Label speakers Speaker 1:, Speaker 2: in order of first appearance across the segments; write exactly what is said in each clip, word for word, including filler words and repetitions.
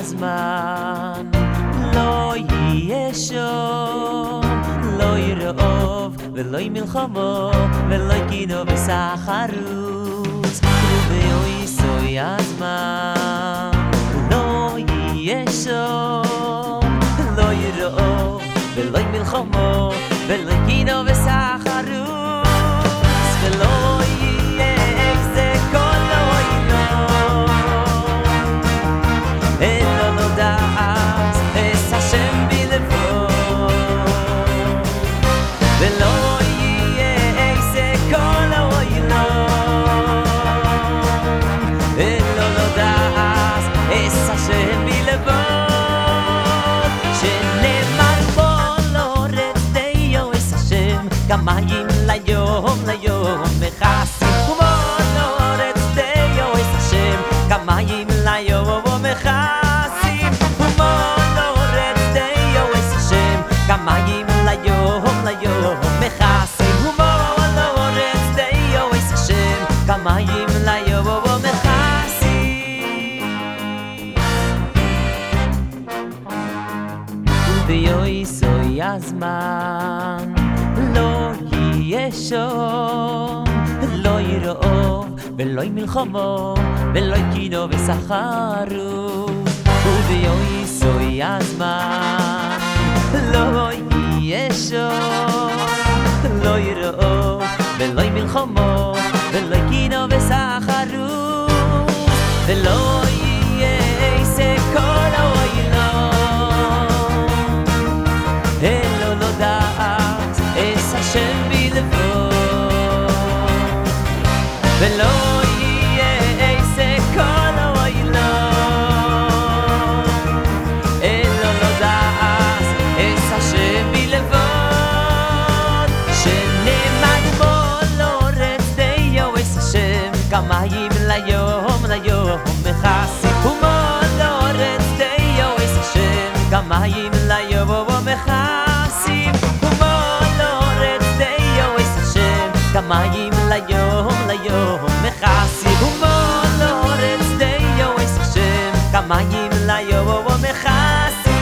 Speaker 1: הזמן לא יהיה שום לא ירעוב ולא מלחמו ולא קינו וסחרוץ וביועסוי הזמן לא יהיה שום לא ירעוב ולא מלחמו ולא קינו וסחרוץ ולא יהיה זה כל העולם אלא לא דעת את השם בלבו ולא יהיה זה כל העולם אלא לא דעת את השם בלבו שנאמר כל אורץ דיו את השם כמים ליום ליום מחסים כל אורץ דיו את השם כמים ליום ומחסים כל אורץ דיו את השם כמים ליום ליום מחסים כל אורץ דיו את השם כמים ליום ומחסים וביועסוי הזמן לא יהיה שום לא ירעוב ולא מלחמו ולא קינו וסחרוץ וביועסוי הזמן לא יהיה שום לא ירעוב ולא מלחמו ולא קינו וסחרוץ ולא יהיה זה כל העולם אלא לא דעת את השם בלבו ולא יהיה זה כל העולם אלא לא דעת את השם בלבו שנאמר כל אורץ דיו את השם כמים ליום ליום מחסים כל אורץ דיו את השם כמים ליום ומחסים כל אורץ דיו את השם כמים ליום ליום מחסים כל אורץ דיו את השם כמים ליום ומחסים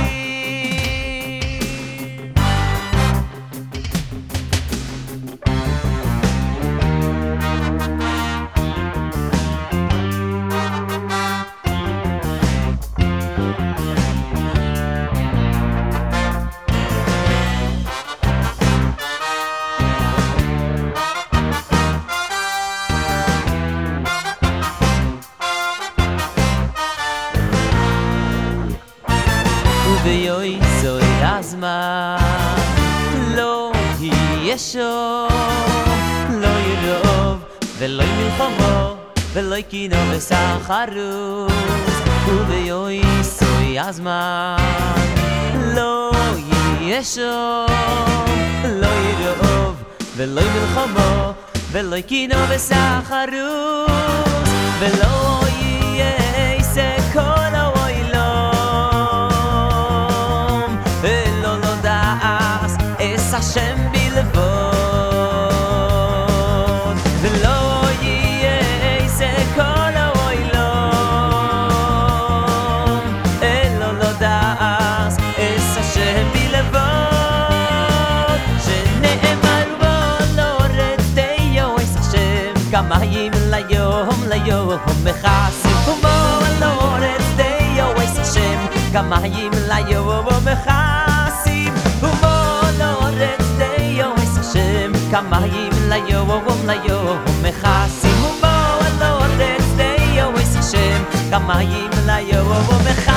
Speaker 1: וביועסוי הזמן לא יהיה שום לא ירעוב ולא מלחמו ולא קינו וסחרוץ וביועסוי הזמן לא יהיה שום לא ירעוב ולא מלחמו ולא קינו וסחרוץ ולא יהיה זה כל השם בלבו ולא יהיה זה כל העולם אלא לא דעת את השם בלבו שנאמר כל אורץ דיו את השם כמים ליום ליום מחסים כל אורץ דיו את השם כמים ליום ומחסים כמים ליום ליום מחסים כל אורץ דיו את השם כמים ליום ומחסים